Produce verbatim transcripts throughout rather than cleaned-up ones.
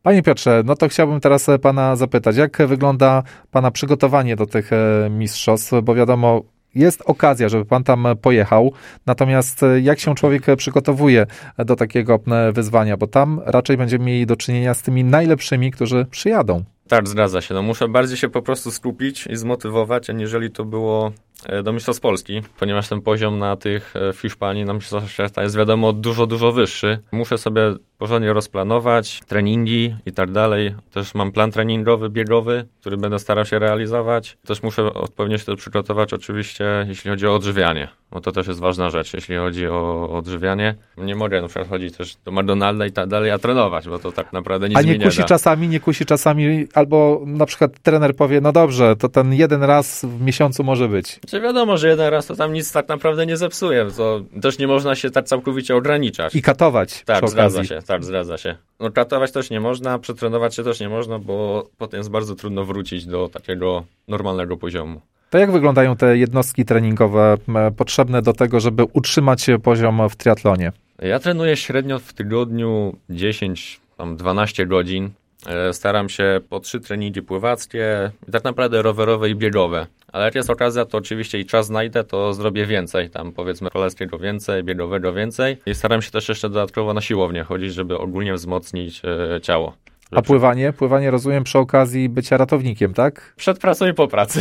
Panie Piotrze, no to chciałbym teraz pana zapytać, jak wygląda pana przygotowanie do tych mistrzostw, bo wiadomo, jest okazja, żeby pan tam pojechał, natomiast jak się człowiek przygotowuje do takiego wyzwania, bo tam raczej będziemy mieli do czynienia z tymi najlepszymi, którzy przyjadą. Tak, zgadza się. No muszę bardziej się po prostu skupić i zmotywować, aniżeli to było do Mistrzostw Polski, ponieważ ten poziom na tych w Hiszpanii, na Mistrzostwach Świata jest wiadomo dużo, dużo wyższy. Muszę sobie porządnie rozplanować treningi i tak dalej. Też mam plan treningowy, biegowy, który będę starał się realizować. Też muszę odpowiednio się przygotować oczywiście, jeśli chodzi o odżywianie, bo to też jest ważna rzecz, jeśli chodzi o odżywianie. Nie mogę na przykład chodzić też do McDonalda i tak dalej, a trenować, bo to tak naprawdę nic A nie mi nie kusi da. czasami, nie kusi czasami, albo na przykład trener powie, no dobrze, to ten jeden raz w miesiącu może być. Czy wiadomo, że jeden raz to tam nic tak naprawdę nie zepsuje, to też nie można się tak całkowicie ograniczać. I katować Tak, przy zgadza okazji. się, tak, zgadza się. No katować też nie można, przetrenować się też nie można, bo potem jest bardzo trudno wrócić do takiego normalnego poziomu. To jak wyglądają te jednostki treningowe potrzebne do tego, żeby utrzymać poziom w triatlonie? Ja trenuję średnio w tygodniu dziesięć, tam dwanaście godzin. Staram się po trzy treningi pływackie, tak naprawdę rowerowe i biegowe. Ale jak jest okazja, to oczywiście i czas znajdę, to zrobię więcej. Tam powiedzmy kolarskiego więcej, biegowego więcej. I staram się też jeszcze dodatkowo na siłownię chodzić, żeby ogólnie wzmocnić e, ciało. A pływanie? Pływanie rozumiem przy okazji bycia ratownikiem, tak? Przed pracą i po pracy.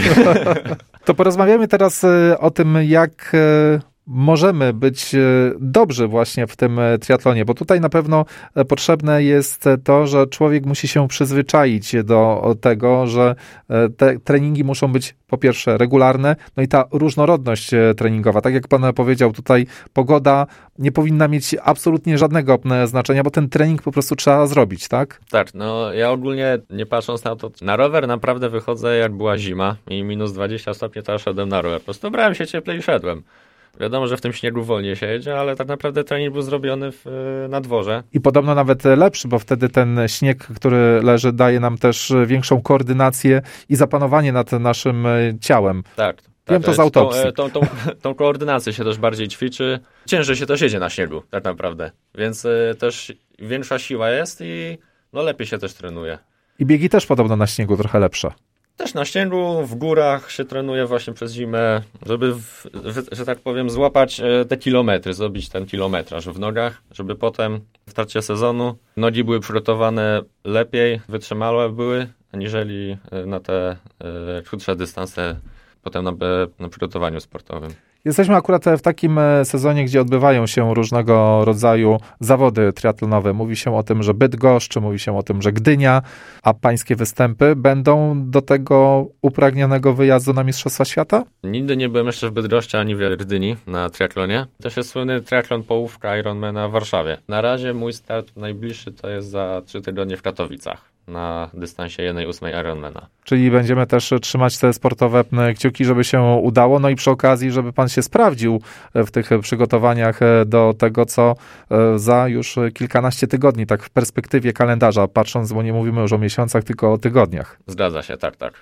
To porozmawiamy teraz o tym, jak możemy być dobrzy właśnie w tym triatlonie, bo tutaj na pewno potrzebne jest to, że człowiek musi się przyzwyczaić do tego, że te treningi muszą być po pierwsze regularne, no i ta różnorodność treningowa. Tak jak pan powiedział, tutaj pogoda nie powinna mieć absolutnie żadnego znaczenia, bo ten trening po prostu trzeba zrobić, tak? Tak, no ja ogólnie nie patrząc na to, na rower naprawdę wychodzę jak była zima i minus dwadzieścia stopni, to ja szedłem na rower. Po prostu brałem się cieplej i szedłem. Wiadomo, że w tym śniegu wolniej się jedzie, ale tak naprawdę trening był zrobiony w, na dworze. I podobno nawet lepszy, bo wtedy ten śnieg, który leży, daje nam też większą koordynację i zapanowanie nad naszym ciałem. Tak. Wiem tak, to z autopsji. Tą, tą, tą, tą koordynację się też bardziej ćwiczy. Ciężej się też jedzie na śniegu, tak naprawdę. Więc y, też większa siła jest i no lepiej się też trenuje. I biegi też podobno na śniegu trochę lepsze. Też na śniegu, w górach się trenuje właśnie przez zimę, żeby, w, że tak powiem, złapać te kilometry, zrobić ten kilometraż w nogach, żeby potem w trakcie sezonu nogi były przygotowane lepiej, wytrzymałe były, aniżeli na te e, krótsze dystanse potem na, na przygotowaniu sportowym. Jesteśmy akurat w takim sezonie, gdzie odbywają się różnego rodzaju zawody triatlonowe. Mówi się o tym, że Bydgoszcz, mówi się o tym, że Gdynia, a pańskie występy będą do tego upragnionego wyjazdu na Mistrzostwa Świata? Nigdy nie byłem jeszcze w Bydgoszczy ani w Gdyni na triatlonie. Też jest słynny triatlon połówka Ironmana w Warszawie. Na razie mój start najbliższy to jest za trzy tygodnie w Katowicach na dystansie jeden przecinek osiem Ironmana. Czyli będziemy też trzymać te sportowe kciuki, żeby się udało, no i przy okazji, żeby pan się sprawdził w tych przygotowaniach do tego, co za już kilkanaście tygodni, tak w perspektywie kalendarza, patrząc, bo nie mówimy już o miesiącach, tylko o tygodniach. Zgadza się, tak, tak.